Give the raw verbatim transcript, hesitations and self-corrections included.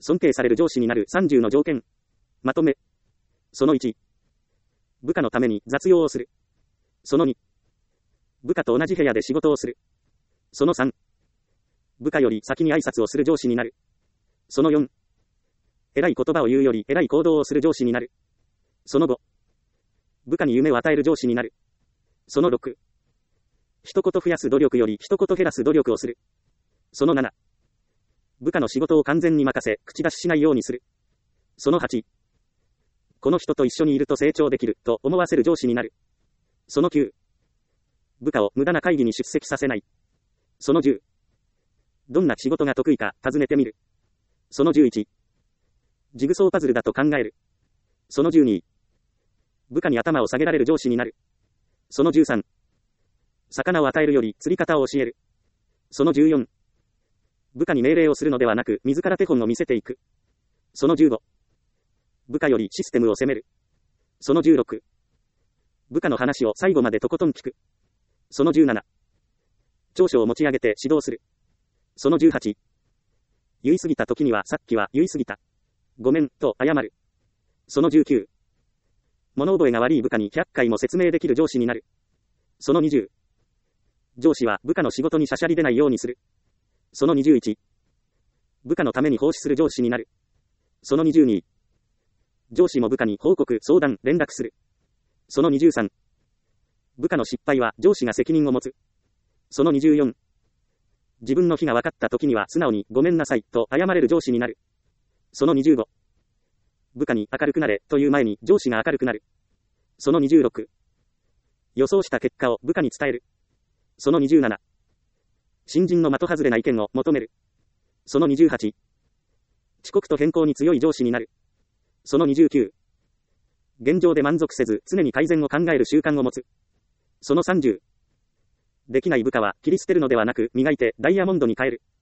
尊敬される上司になるさんじゅうの条件。まとめ。そのいち。部下のために雑用をする。そのに。部下と同じ部屋で仕事をする。そのさん。部下より先に挨拶をする上司になる。そのよん。偉い言葉を言うより偉い行動をする上司になる。そのご。部下に夢を与える上司になる。そのろく。一言増やす努力より一言減らす努力をする。そのなな。部下の仕事を完全に任せ、口出ししないようにする。そのはち。この人と一緒にいると成長できる、と思わせる上司になる。そのきゅう。部下を無駄な会議に出席させない。そのじゅう。どんな仕事が得意か尋ねてみる。そのじゅういち。ジグソーパズルだと考える。そのじゅうに。部下に頭を下げられる上司になる。そのじゅうさん。魚を与えるより釣り方を教える。そのじゅうよん。部下に命令をするのではなく、自ら手本を見せていく。そのじゅうご。部下よりシステムを責める。そのじゅうろく。部下の話を最後までとことん聞く。そのじゅうなな。長所を持ち上げて指導する。そのじゅうはち。言い過ぎた時にはさっきは言い過ぎた。ごめん、と謝る。そのじゅうきゅう。物覚えが悪い部下にひゃっかいも説明できる上司になる。そのにじゅう。上司は部下の仕事にしゃしゃり出ないようにする。そのにじゅういち。部下のために奉仕する上司になる。そのにじゅうに。上司も部下に報告、相談、連絡する。そのにじゅうさん。部下の失敗は上司が責任を持つ。そのにじゅうよん。自分の非が分かった時には素直にごめんなさいと謝れる上司になる。そのにじゅうご。部下に明るくなれという前に上司が明るくなる。そのにじゅうろく。予想した結果を部下に伝える。そのにじゅうなな。新人の的外れな意見を求める。そのにじゅうはち。遅刻と変更に強い上司になる。そのにじゅうきゅう。現状で満足せず常に改善を考える習慣を持つ。そのさんじゅう。できない部下は切り捨てるのではなく磨いてダイヤモンドに変える。